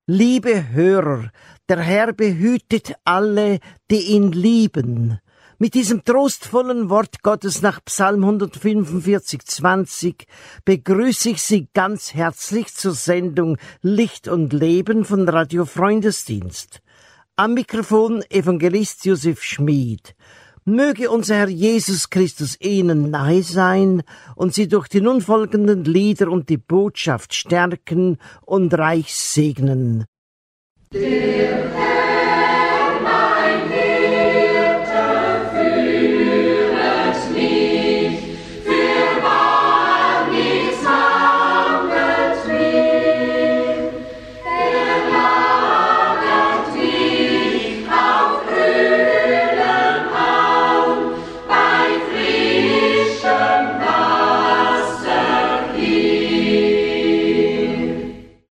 Liebe Hörer, der Herr behütet alle, die ihn lieben. Mit diesem trostvollen Wort Gottes nach Psalm 145,20 begrüße ich Sie ganz herzlich zur Sendung Licht und Leben von Radio Freundesdienst. Am Mikrofon Evangelist Josef Schmid. Möge unser Herr Jesus Christus Ihnen nahe sein und Sie durch die nun folgenden Lieder und die Botschaft stärken und reich segnen. Der Herr, mein Hirte, führet mich, fürwahr nichts mangelt mir. Er lagert mich auf grünem Auen, bei frischem Wasser hier.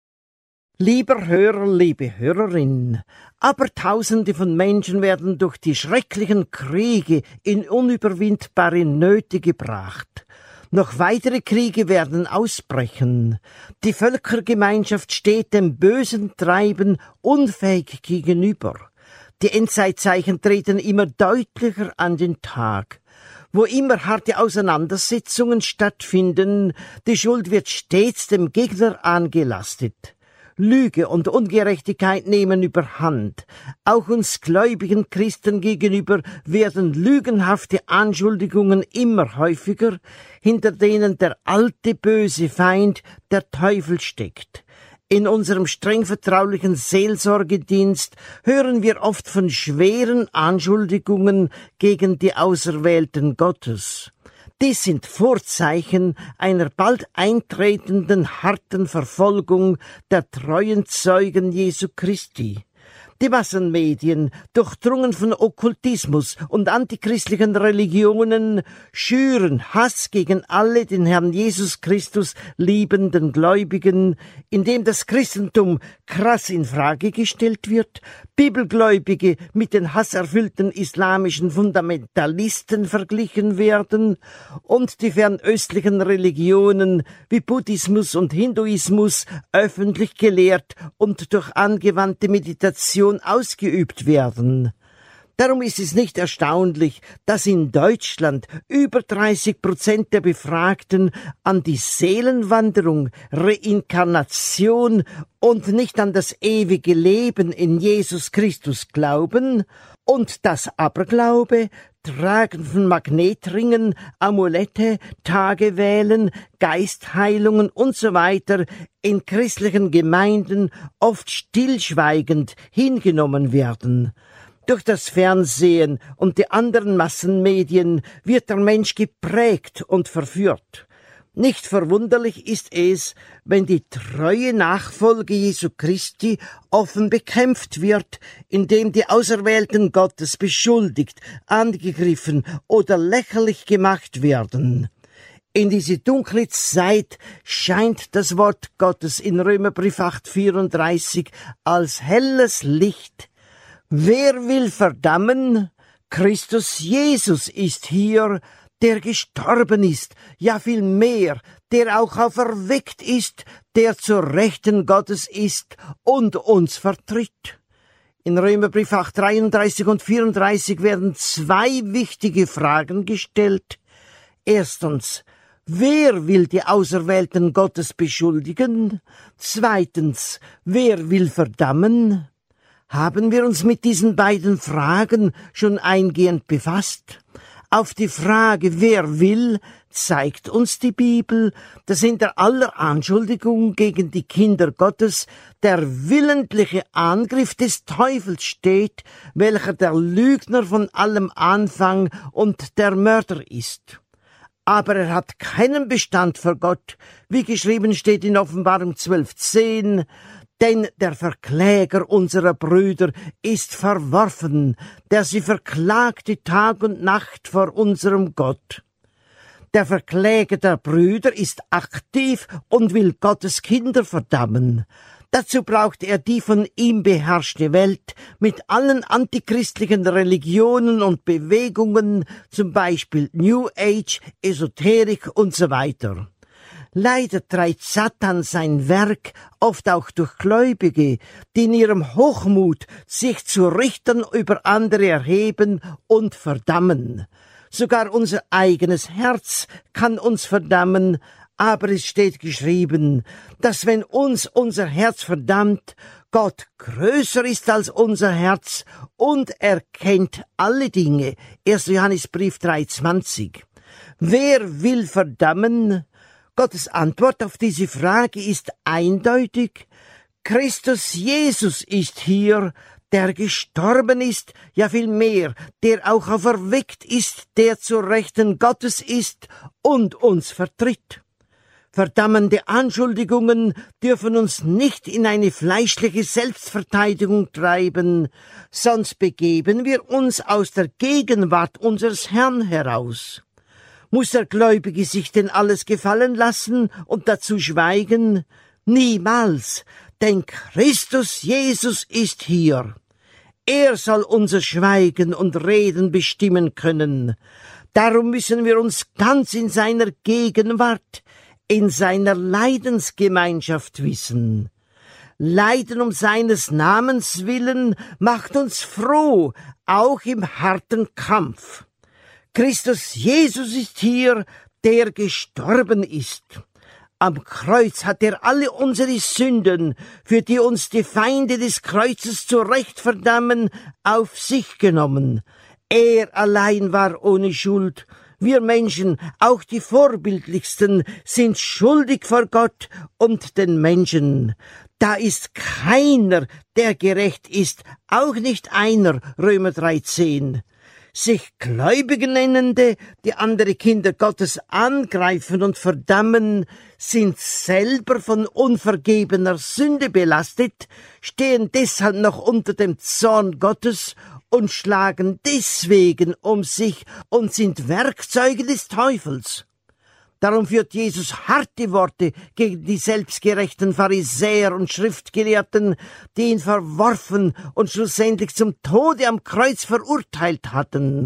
Lieber Hörer, liebe Hörerin, aber Tausende von Menschen werden durch die schrecklichen Kriege in unüberwindbare Nöte gebracht. Noch weitere Kriege werden ausbrechen. Die Völkergemeinschaft steht dem bösen Treiben unfähig gegenüber. Die Endzeitzeichen treten immer deutlicher an den Tag. Wo immer harte Auseinandersetzungen stattfinden, die Schuld wird stets dem Gegner angelastet. Lüge und Ungerechtigkeit nehmen überhand. Auch uns gläubigen Christen gegenüber werden lügenhafte Anschuldigungen immer häufiger, hinter denen der alte böse Feind, der Teufel, steckt. In unserem streng vertraulichen Seelsorgedienst hören wir oft von schweren Anschuldigungen gegen die Auserwählten Gottes. Dies sind Vorzeichen einer bald eintretenden harten Verfolgung der treuen Zeugen Jesu Christi. Die Massenmedien, durchdrungen von Okkultismus und antichristlichen Religionen, schüren Hass gegen alle den Herrn Jesus Christus liebenden Gläubigen, indem das Christentum krass in Frage gestellt wird, Bibelgläubige mit den hasserfüllten islamischen Fundamentalisten verglichen werden und die fernöstlichen Religionen wie Buddhismus und Hinduismus öffentlich gelehrt und durch angewandte Meditation ausgeübt werden. Darum ist es nicht erstaunlich, dass in Deutschland über 30% der Befragten an die Seelenwanderung, Reinkarnation und nicht an das ewige Leben in Jesus Christus glauben und dass Aberglaube, Tragen von Magnetringen, Amulette, Tagewählen, Geistheilungen usw. in christlichen Gemeinden oft stillschweigend hingenommen werden. Durch das Fernsehen und die anderen Massenmedien wird der Mensch geprägt und verführt. Nicht verwunderlich ist es, wenn die treue Nachfolge Jesu Christi offen bekämpft wird, indem die Auserwählten Gottes beschuldigt, angegriffen oder lächerlich gemacht werden. In diese dunkle Zeit scheint das Wort Gottes in Römerbrief 8,34 als helles Licht. Wer will verdammen? Christus Jesus ist hier, der gestorben ist, ja viel mehr, der auch auferweckt ist, der zur Rechten Gottes ist und uns vertritt. In Römerbrief 8, 33 und 34 werden zwei wichtige Fragen gestellt. Erstens, wer will die Auserwählten Gottes beschuldigen? Zweitens, wer will verdammen? Haben wir uns mit diesen beiden Fragen schon eingehend befasst? Auf die Frage, wer will, zeigt uns die Bibel, dass hinter aller Anschuldigung gegen die Kinder Gottes der willentliche Angriff des Teufels steht, welcher der Lügner von allem Anfang und der Mörder ist. Aber er hat keinen Bestand vor Gott, wie geschrieben steht in Offenbarung 12,10, denn der Verkläger unserer Brüder ist verworfen, der sie verklagte Tag und Nacht vor unserem Gott. Der Verkläger der Brüder ist aktiv und will Gottes Kinder verdammen. Dazu braucht er die von ihm beherrschte Welt mit allen antichristlichen Religionen und Bewegungen, zum Beispiel New Age, Esoterik und so weiter. Leider treibt Satan sein Werk oft auch durch Gläubige, die in ihrem Hochmut sich zu Richtern über andere erheben und verdammen. Sogar unser eigenes Herz kann uns verdammen, aber es steht geschrieben, dass wenn uns unser Herz verdammt, Gott größer ist als unser Herz und er kennt alle Dinge. 1. Johannesbrief 3,20. Wer will verdammen? Gottes Antwort auf diese Frage ist eindeutig. Christus Jesus ist hier, der gestorben ist, ja vielmehr, der auch auferweckt ist, der zur Rechten Gottes ist und uns vertritt. Verdammende Anschuldigungen dürfen uns nicht in eine fleischliche Selbstverteidigung treiben, sonst begeben wir uns aus der Gegenwart unseres Herrn heraus. Muss der Gläubige sich denn alles gefallen lassen und dazu schweigen? Niemals, denn Christus Jesus ist hier. Er soll unser Schweigen und Reden bestimmen können. Darum müssen wir uns ganz in seiner Gegenwart, in seiner Leidensgemeinschaft wissen. Leiden um seines Namens willen macht uns froh, auch im harten Kampf. Christus Jesus ist hier, der gestorben ist. Am Kreuz hat er alle unsere Sünden, für die uns die Feinde des Kreuzes zu Recht verdammen, auf sich genommen. Er allein war ohne Schuld. Wir Menschen, auch die Vorbildlichsten, sind schuldig vor Gott und den Menschen. Da ist keiner, der gerecht ist, auch nicht einer, Römer 3,10. Sich Gläubige nennende, die andere Kinder Gottes angreifen und verdammen, sind selber von unvergebener Sünde belastet, stehen deshalb noch unter dem Zorn Gottes und schlagen deswegen um sich und sind Werkzeuge des Teufels. Darum führt Jesus harte Worte gegen die selbstgerechten Pharisäer und Schriftgelehrten, die ihn verworfen und schlussendlich zum Tode am Kreuz verurteilt hatten.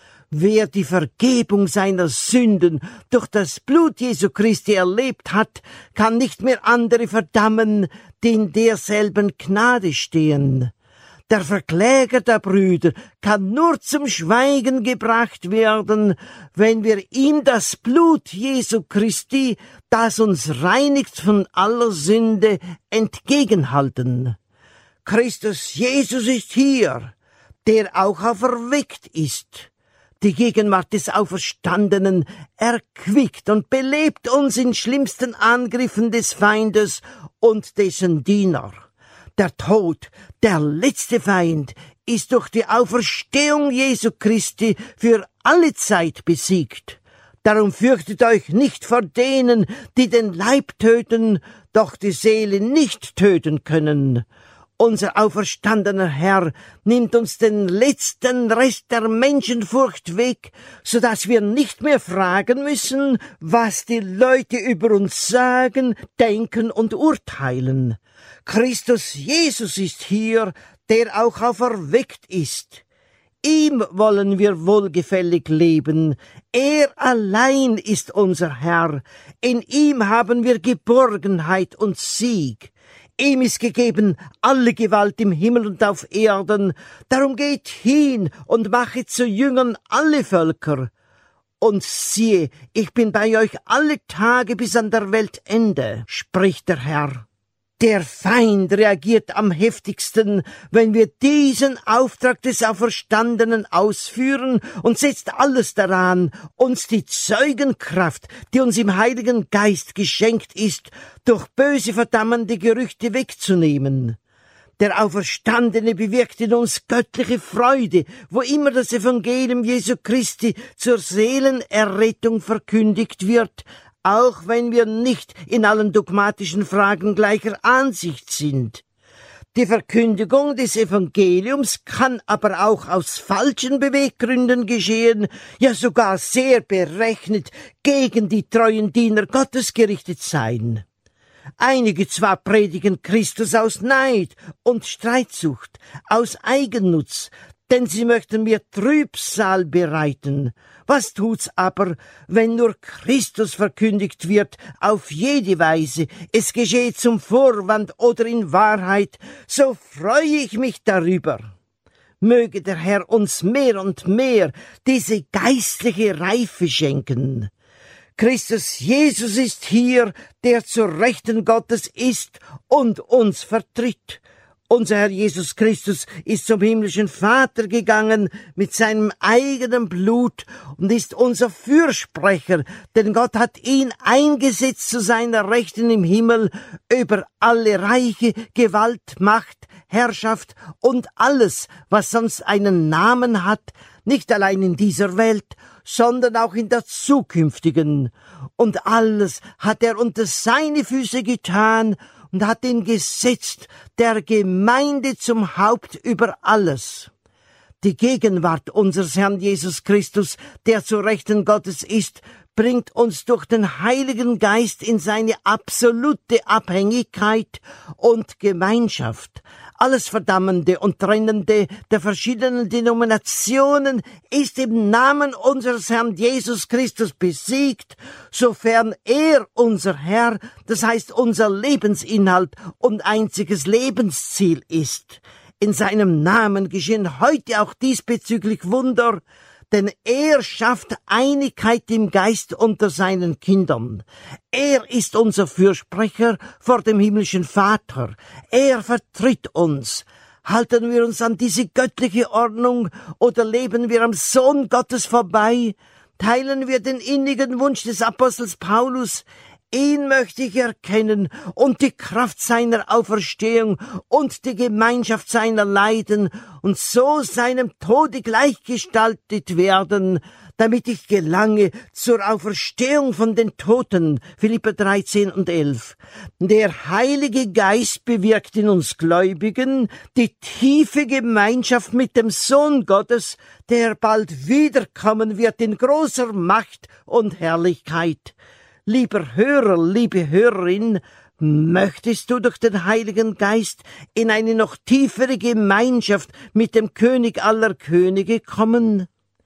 Wer die Vergebung seiner Sünden durch das Blut Jesu Christi erlebt hat, kann nicht mehr andere verdammen, die in derselben Gnade stehen. Der Verkläger der Brüder kann nur zum Schweigen gebracht werden, wenn wir ihm das Blut Jesu Christi, das uns reinigt von aller Sünde, entgegenhalten. Christus Jesus ist hier, der auch auferweckt ist. Die Gegenwart des Auferstandenen erquickt und belebt uns in schlimmsten Angriffen des Feindes und dessen Diener. Der Tod, der letzte Feind, ist durch die Auferstehung Jesu Christi für alle Zeit besiegt. Darum fürchtet euch nicht vor denen, die den Leib töten, doch die Seele nicht töten können. Unser auferstandener Herr nimmt uns den letzten Rest der Menschenfurcht weg, so dass wir nicht mehr fragen müssen, was die Leute über uns sagen, denken und urteilen. Christus Jesus ist hier, der auch auferweckt ist. Ihm wollen wir wohlgefällig leben. Er allein ist unser Herr. In ihm haben wir Geborgenheit und Sieg. Ihm ist gegeben alle Gewalt im Himmel und auf Erden. Darum geht hin und machet zu Jüngern alle Völker. Und siehe, ich bin bei euch alle Tage bis an der Weltende, spricht der Herr. Der Feind reagiert am heftigsten, wenn wir diesen Auftrag des Auferstandenen ausführen und setzt alles daran, uns die Zeugenkraft, die uns im Heiligen Geist geschenkt ist, durch böse verdammende Gerüchte wegzunehmen. Der Auferstandene bewirkt in uns göttliche Freude, wo immer das Evangelium Jesu Christi zur Seelenerrettung verkündigt wird, auch wenn wir nicht in allen dogmatischen Fragen gleicher Ansicht sind. Die Verkündigung des Evangeliums kann aber auch aus falschen Beweggründen geschehen, ja sogar sehr berechnet gegen die treuen Diener Gottes gerichtet sein. Einige zwar predigen Christus aus Neid und Streitsucht, aus Eigennutz, denn sie möchten mir Trübsal bereiten. Was tut's aber, wenn nur Christus verkündigt wird, auf jede Weise, es geschehe zum Vorwand oder in Wahrheit, so freue ich mich darüber. Möge der Herr uns mehr und mehr diese geistliche Reife schenken. Christus Jesus ist hier, der zur Rechten Gottes ist und uns vertritt. Unser Herr Jesus Christus ist zum himmlischen Vater gegangen mit seinem eigenen Blut und ist unser Fürsprecher, denn Gott hat ihn eingesetzt zu seiner Rechten im Himmel über alle Reiche, Gewalt, Macht, Herrschaft und alles, was sonst einen Namen hat, nicht allein in dieser Welt, sondern auch in der zukünftigen. Und alles hat er unter seine Füße getan und hat ihn gesetzt, der Gemeinde zum Haupt über alles. Die Gegenwart unseres Herrn Jesus Christus, der zur Rechten Gottes ist, bringt uns durch den Heiligen Geist in seine absolute Abhängigkeit und Gemeinschaft. Alles Verdammende und Trennende der verschiedenen Denominationen ist im Namen unseres Herrn Jesus Christus besiegt, sofern er unser Herr, das heißt unser Lebensinhalt und einziges Lebensziel ist. In seinem Namen geschehen heute auch diesbezüglich Wunder, denn er schafft Einigkeit im Geist unter seinen Kindern. Er ist unser Fürsprecher vor dem himmlischen Vater. Er vertritt uns. Halten wir uns an diese göttliche Ordnung oder leben wir am Sohn Gottes vorbei? Teilen wir den innigen Wunsch des Apostels Paulus, ihn möchte ich erkennen und die Kraft seiner Auferstehung und die Gemeinschaft seiner Leiden und so seinem Tode gleichgestaltet werden, damit ich gelange zur Auferstehung von den Toten. Philipper 13 und 11. Der Heilige Geist bewirkt in uns Gläubigen die tiefe Gemeinschaft mit dem Sohn Gottes, der bald wiederkommen wird in großer Macht und Herrlichkeit. Lieber Hörer, liebe Hörerin, möchtest du durch den Heiligen Geist in eine noch tiefere Gemeinschaft mit dem König aller Könige kommen?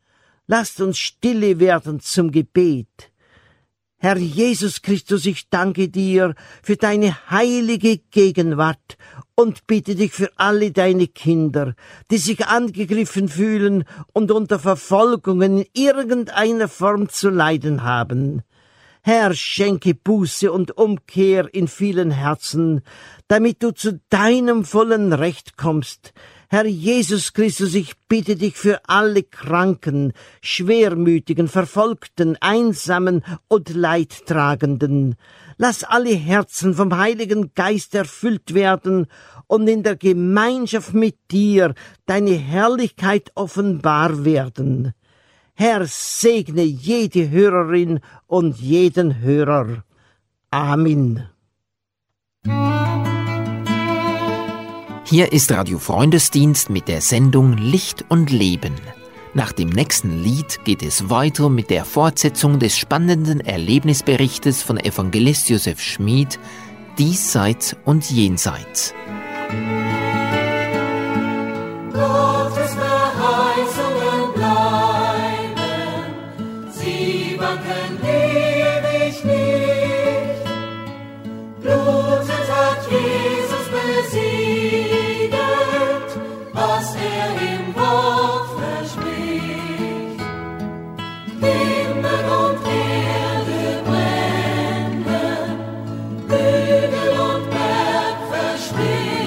Lasst uns stille werden zum Gebet. Herr Jesus Christus, ich danke dir für deine heilige Gegenwart und bitte dich für alle deine Kinder, die sich angegriffen fühlen und unter Verfolgungen in irgendeiner Form zu leiden haben. Herr, schenke Buße und Umkehr in vielen Herzen, damit du zu deinem vollen Recht kommst. Herr Jesus Christus, ich bitte dich für alle Kranken, Schwermütigen, Verfolgten, Einsamen und Leidtragenden. Lass alle Herzen vom Heiligen Geist erfüllt werden und in der Gemeinschaft mit dir deine Herrlichkeit offenbar werden. Herr, segne jede Hörerin und jeden Hörer. Amen. Hier ist Radio Freundesdienst mit der Sendung Licht und Leben. Nach dem nächsten Lied geht es weiter mit der Fortsetzung des spannenden Erlebnisberichtes von Evangelist Josef Schmid, Diesseits und Jenseits. Gottes Verheißungen bleiben, sie wanken ewig nicht. Blutend hat Jesus besiegt, was er im Wort verspricht. Himmel und Erde brennen, Hügel und Berg verschwinden.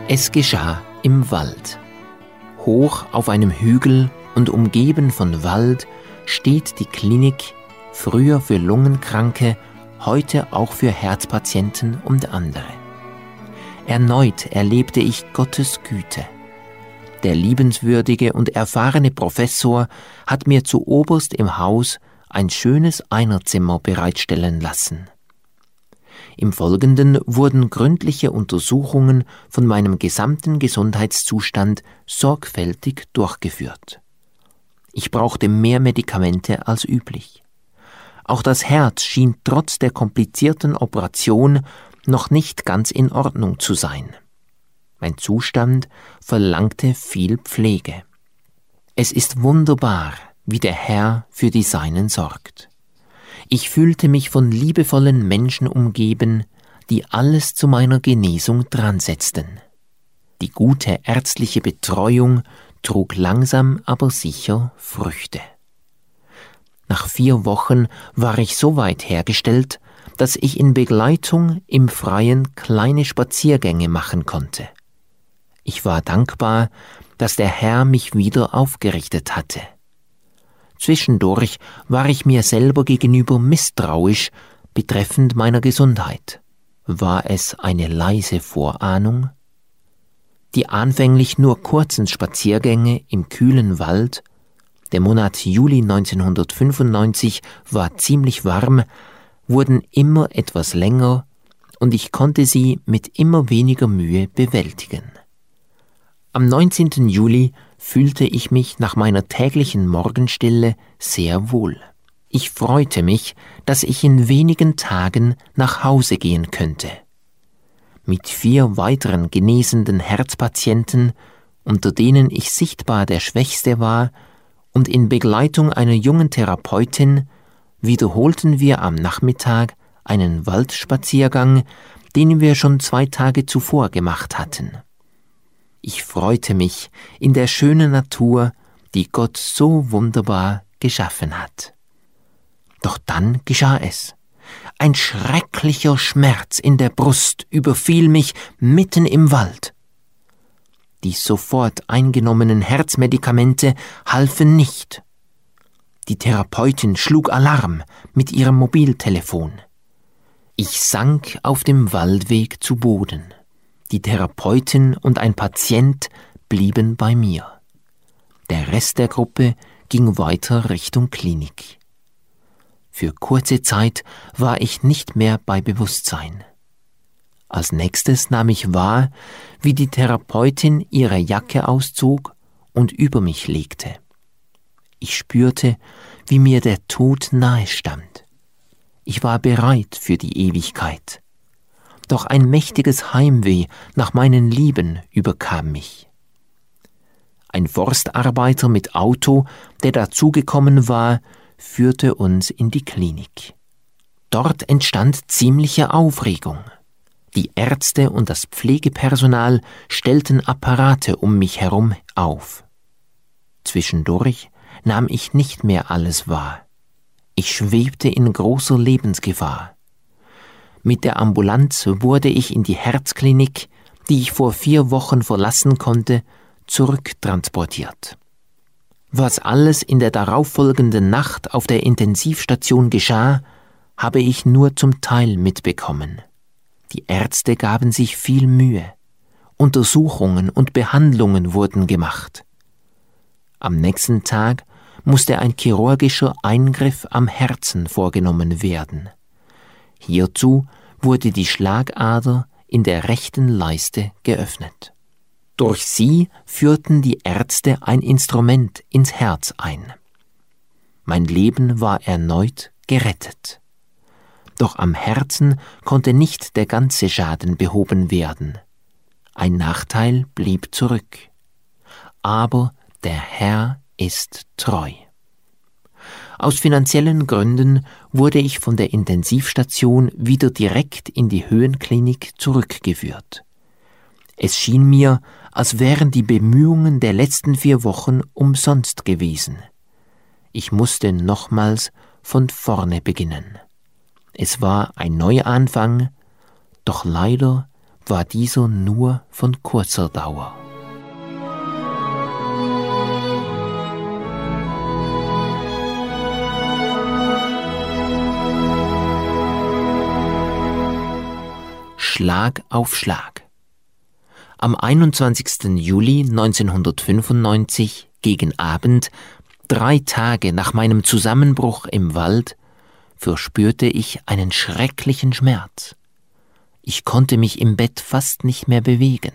Es geschah im Wald. Hoch auf einem Hügel und umgeben von Wald steht die Klinik, früher für Lungenkranke, heute auch für Herzpatienten und andere. Erneut erlebte ich Gottes Güte. Der liebenswürdige und erfahrene Professor hat mir zu oberst im Haus ein schönes Einerzimmer bereitstellen lassen. Im Folgenden wurden gründliche Untersuchungen von meinem gesamten Gesundheitszustand sorgfältig durchgeführt. Ich brauchte mehr Medikamente als üblich. Auch das Herz schien trotz der komplizierten Operation noch nicht ganz in Ordnung zu sein. Mein Zustand verlangte viel Pflege. Es ist wunderbar, wie der Herr für die Seinen sorgt. Ich fühlte mich von liebevollen Menschen umgeben, die alles zu meiner Genesung dransetzten. Die gute ärztliche Betreuung trug langsam aber sicher Früchte. Nach 4 Wochen war ich so weit hergestellt, dass ich in Begleitung im Freien kleine Spaziergänge machen konnte. Ich war dankbar, dass der Herr mich wieder aufgerichtet hatte. Zwischendurch war ich mir selber gegenüber misstrauisch betreffend meiner Gesundheit. War es eine leise Vorahnung? Die anfänglich nur kurzen Spaziergänge im kühlen Wald, der Monat Juli 1995 war ziemlich warm, wurden immer etwas länger und ich konnte sie mit immer weniger Mühe bewältigen. Am 19. Juli fühlte ich mich nach meiner täglichen Morgenstille sehr wohl. Ich freute mich, dass ich in wenigen Tagen nach Hause gehen könnte. Mit 4 weiteren genesenden Herzpatienten, unter denen ich sichtbar der Schwächste war, und in Begleitung einer jungen Therapeutin wiederholten wir am Nachmittag einen Waldspaziergang, den wir schon 2 Tage zuvor gemacht hatten. Ich freute mich in der schönen Natur, die Gott so wunderbar geschaffen hat. Doch dann geschah es. Ein schrecklicher Schmerz in der Brust überfiel mich mitten im Wald. Die sofort eingenommenen Herzmedikamente halfen nicht. Die Therapeutin schlug Alarm mit ihrem Mobiltelefon. Ich sank auf dem Waldweg zu Boden. Die Therapeutin und ein Patient blieben bei mir. Der Rest der Gruppe ging weiter Richtung Klinik. Für kurze Zeit war ich nicht mehr bei Bewusstsein. Als nächstes nahm ich wahr, wie die Therapeutin ihre Jacke auszog und über mich legte. Ich spürte, wie mir der Tod nahe stand. Ich war bereit für die Ewigkeit. Doch ein mächtiges Heimweh nach meinen Lieben überkam mich. Ein Forstarbeiter mit Auto, der dazugekommen war, führte uns in die Klinik. Dort entstand ziemliche Aufregung. Die Ärzte und das Pflegepersonal stellten Apparate um mich herum auf. Zwischendurch nahm ich nicht mehr alles wahr. Ich schwebte in großer Lebensgefahr. Mit der Ambulanz wurde ich in die Herzklinik, die ich vor 4 Wochen verlassen konnte, zurücktransportiert. Was alles in der darauffolgenden Nacht auf der Intensivstation geschah, habe ich nur zum Teil mitbekommen. Die Ärzte gaben sich viel Mühe. Untersuchungen und Behandlungen wurden gemacht. Am nächsten Tag musste ein chirurgischer Eingriff am Herzen vorgenommen werden. Hierzu wurde die Schlagader in der rechten Leiste geöffnet. Durch sie führten die Ärzte ein Instrument ins Herz ein. Mein Leben war erneut gerettet. Doch am Herzen konnte nicht der ganze Schaden behoben werden. Ein Nachteil blieb zurück. Aber der Herr ist treu. Aus finanziellen Gründen wurde ich von der Intensivstation wieder direkt in die Höhenklinik zurückgeführt. Es schien mir, als wären die Bemühungen der letzten 4 Wochen umsonst gewesen. Ich musste nochmals von vorne beginnen. Es war ein Neuanfang, doch leider war dieser nur von kurzer Dauer. Schlag auf Schlag. Am 21. Juli 1995 gegen Abend, 3 Tage nach meinem Zusammenbruch im Wald, verspürte ich einen schrecklichen Schmerz. Ich konnte mich im Bett fast nicht mehr bewegen.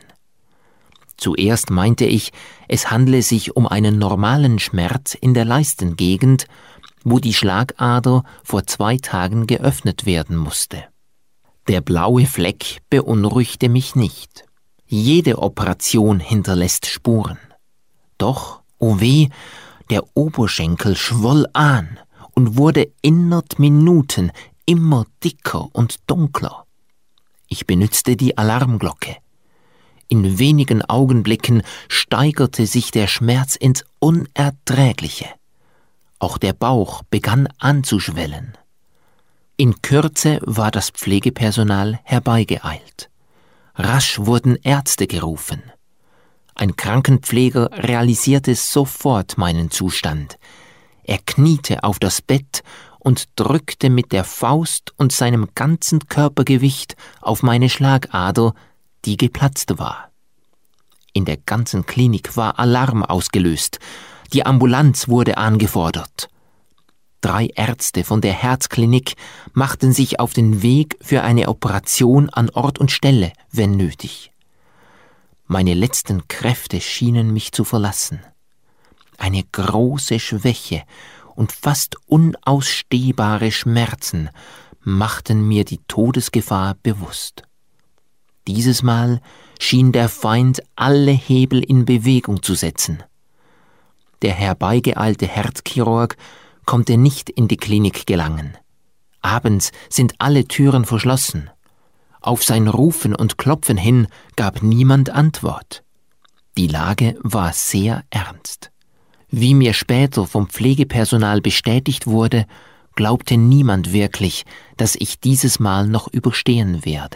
Zuerst meinte ich, es handle sich um einen normalen Schmerz in der Leistengegend, wo die Schlagader vor 2 Tagen geöffnet werden musste. Der blaue Fleck beunruhigte mich nicht. Jede Operation hinterlässt Spuren. Doch, oh weh, der Oberschenkel schwoll an und wurde innerhalb Minuten immer dicker und dunkler. Ich benützte die Alarmglocke. In wenigen Augenblicken steigerte sich der Schmerz ins Unerträgliche. Auch der Bauch begann anzuschwellen. In Kürze war das Pflegepersonal herbeigeeilt. Rasch wurden Ärzte gerufen. Ein Krankenpfleger realisierte sofort meinen Zustand. Er kniete auf das Bett und drückte mit der Faust und seinem ganzen Körpergewicht auf meine Schlagader, die geplatzt war. In der ganzen Klinik war Alarm ausgelöst. Die Ambulanz wurde angefordert. 3 Ärzte von der Herzklinik machten sich auf den Weg für eine Operation an Ort und Stelle, wenn nötig. Meine letzten Kräfte schienen mich zu verlassen. Eine große Schwäche und fast unausstehbare Schmerzen machten mir die Todesgefahr bewusst. Dieses Mal schien der Feind alle Hebel in Bewegung zu setzen. Der herbeigeeilte Herzchirurg konnte nicht in die Klinik gelangen. Abends sind alle Türen verschlossen. Auf sein Rufen und Klopfen hin gab niemand Antwort. Die Lage war sehr ernst. Wie mir später vom Pflegepersonal bestätigt wurde, glaubte niemand wirklich, dass ich dieses Mal noch überstehen werde.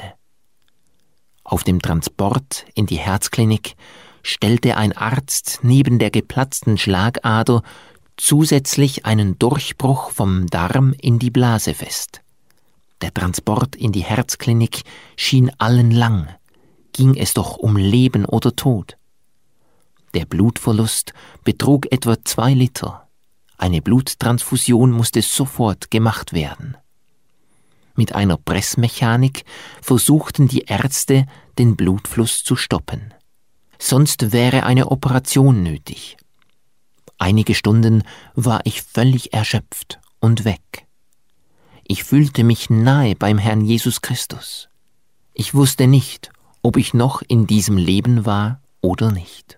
Auf dem Transport in die Herzklinik stellte ein Arzt neben der geplatzten Schlagader zusätzlich einen Durchbruch vom Darm in die Blase fest. Der Transport in die Herzklinik schien allen lang. Ging es doch um Leben oder Tod. Der Blutverlust betrug etwa 2 Liter. Eine Bluttransfusion musste sofort gemacht werden. Mit einer Pressmechanik versuchten die Ärzte, den Blutfluss zu stoppen. Sonst wäre eine Operation nötig. Einige Stunden war ich völlig erschöpft und weg. Ich fühlte mich nahe beim Herrn Jesus Christus. Ich wusste nicht, ob ich noch in diesem Leben war oder nicht.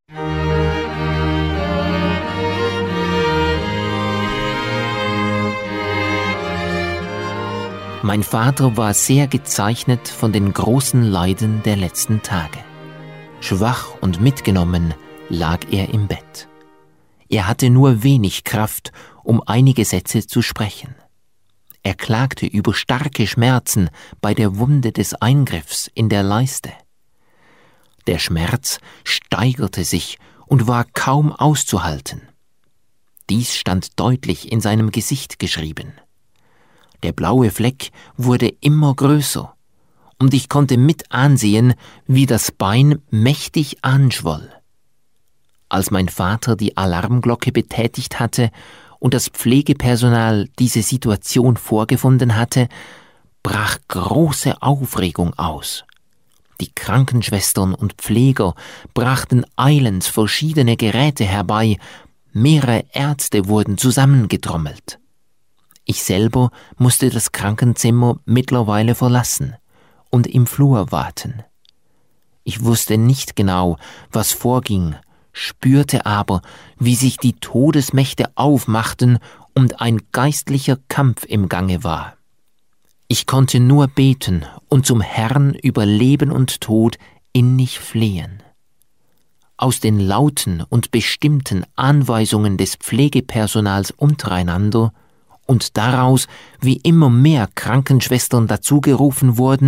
Mein Vater war sehr gezeichnet von den großen Leiden der letzten Tage. Schwach und mitgenommen lag er im Bett. Er hatte nur wenig Kraft, um einige Sätze zu sprechen. Er klagte über starke Schmerzen bei der Wunde des Eingriffs in der Leiste. Der Schmerz steigerte sich und war kaum auszuhalten. Dies stand deutlich in seinem Gesicht geschrieben. Der blaue Fleck wurde immer größer, und ich konnte mit ansehen, wie das Bein mächtig anschwoll. Als mein Vater die Alarmglocke betätigt hatte und das Pflegepersonal diese Situation vorgefunden hatte, brach große Aufregung aus. Die Krankenschwestern und Pfleger brachten eilends verschiedene Geräte herbei, mehrere Ärzte wurden zusammengetrommelt. Ich selber musste das Krankenzimmer mittlerweile verlassen und im Flur warten. Ich wusste nicht genau, was vorging, spürte aber, wie sich die Todesmächte aufmachten und ein geistlicher Kampf im Gange war. Ich konnte nur beten und zum Herrn über Leben und Tod innig flehen. Aus den lauten und bestimmten Anweisungen des Pflegepersonals untereinander und daraus, wie immer mehr Krankenschwestern dazugerufen wurden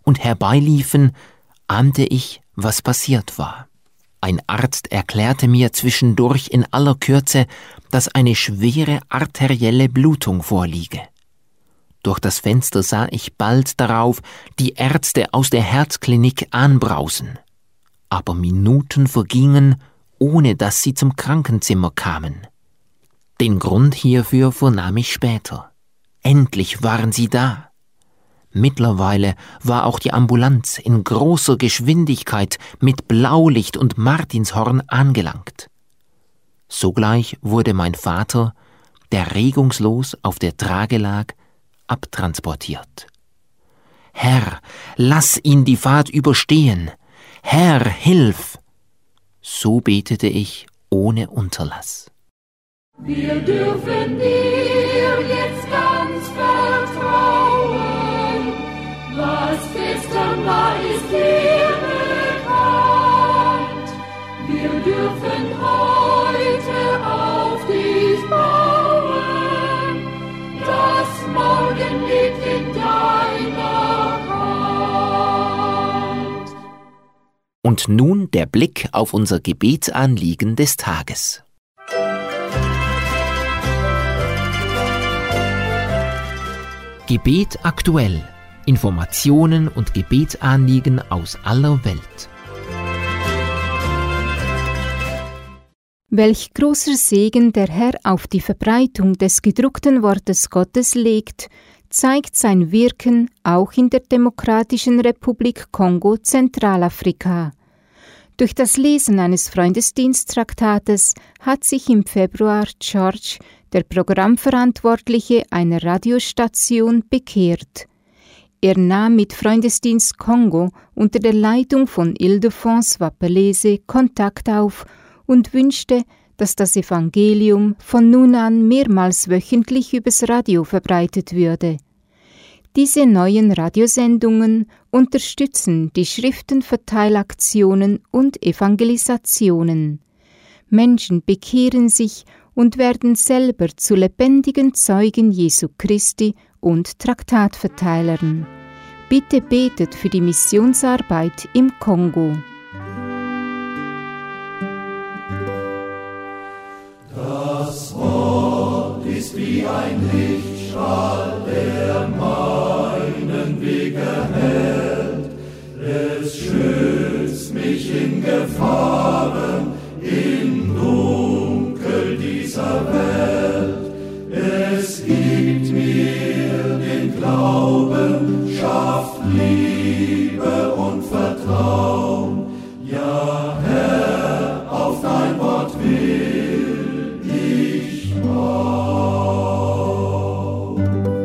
und herbeiliefen, ahnte ich, was passiert war. Ein Arzt erklärte mir zwischendurch in aller Kürze, dass eine schwere arterielle Blutung vorliege. Durch das Fenster sah ich bald darauf die Ärzte aus der Herzklinik anbrausen. Aber Minuten vergingen, ohne dass sie zum Krankenzimmer kamen. Den Grund hierfür vernahm ich später. Endlich waren sie da. Mittlerweile war auch die Ambulanz in großer Geschwindigkeit mit Blaulicht und Martinshorn angelangt. Sogleich wurde mein Vater, der regungslos auf der Trage lag, abtransportiert. »Herr, lass ihn die Fahrt überstehen! Herr, hilf!« So betete ich ohne Unterlass. Wir dürfen dir jetzt ganz vertrauen. Was gestern war, ist dir bekannt. Wir dürfen heute auf dich bauen. Das Morgen liegt in deiner Hand. Und nun der Blick auf unser Gebetsanliegen des Tages. Gebet aktuell. Informationen und Gebetsanliegen aus aller Welt. Welch großer Segen der Herr auf die Verbreitung des gedruckten Wortes Gottes legt, zeigt sein Wirken auch in der Demokratischen Republik Kongo, Zentralafrika. Durch das Lesen eines Freundesdiensttraktates hat sich im Februar George, der Programmverantwortliche einer Radiostation, bekehrt. Er nahm mit Freundesdienst Kongo unter der Leitung von Ildefonse Wapelese Kontakt auf und wünschte, dass das Evangelium von nun an mehrmals wöchentlich übers Radio verbreitet würde. Diese neuen Radiosendungen unterstützen die Schriftenverteilaktionen und Evangelisationen. Menschen bekehren sich und werden selber zu lebendigen Zeugen Jesu Christi und Traktatverteilern. Bitte betet für die Missionsarbeit im Kongo. Das Wort ist wie ein Lichtstrahl, der meinen Weg erhellt. Es schützt mich in Gefahren, im Dunkel dieser Welt. Es gibt mir den Glauben, schafft Liebe und Vertrauen. Ja, Herr, auf dein Wort will ich bauen.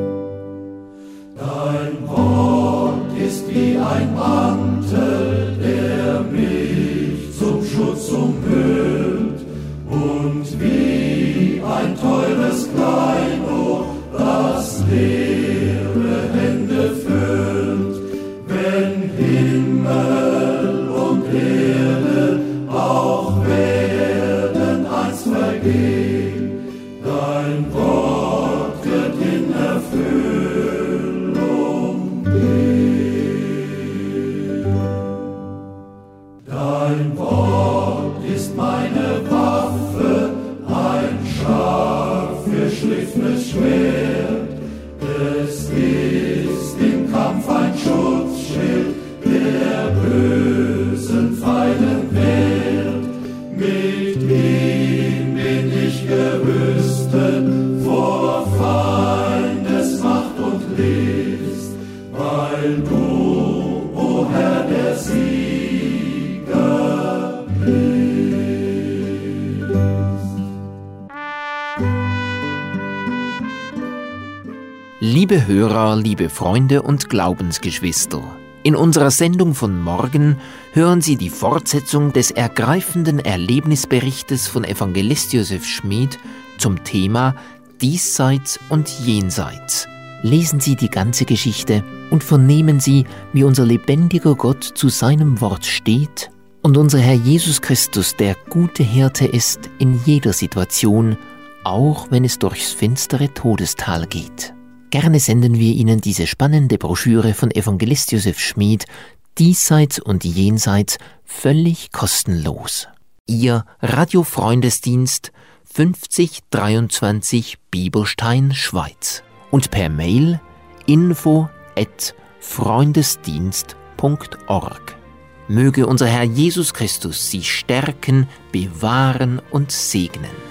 Dein Wort ist wie ein Mantel, der mich zum Schutz umhüllt, und wie ein teures Kleinod, das leere Hände füllt. Wenn Himmel und Erde auch werden einst vergehen, dein Wort wird in Erfüllung gehen. Dein Wort ist meine Waffe, ein scharf geschliffenes Schwert. Es ist im Kampf ein Schutzschild, der bösen Feinden wehrt. Mit ihm bin ich gerüstet vor Feindesmacht und List, weil du, o Herr, der Sieger bist. Liebe Hörer, liebe Freunde und Glaubensgeschwister, in unserer Sendung von morgen hören Sie die Fortsetzung des ergreifenden Erlebnisberichtes von Evangelist Josef Schmid zum Thema Diesseits und Jenseits. Lesen Sie die ganze Geschichte und vernehmen Sie, wie unser lebendiger Gott zu seinem Wort steht und unser Herr Jesus Christus der gute Hirte ist in jeder Situation, auch wenn es durchs finstere Todestal geht. Gerne senden wir Ihnen diese spannende Broschüre von Evangelist Josef Schmid, Diesseits und Jenseits, völlig kostenlos. Ihr Radiofreundesdienst 5023 Bieberstein, Schweiz. Und per Mail info@freundesdienst.org. Möge unser Herr Jesus Christus Sie stärken, bewahren und segnen.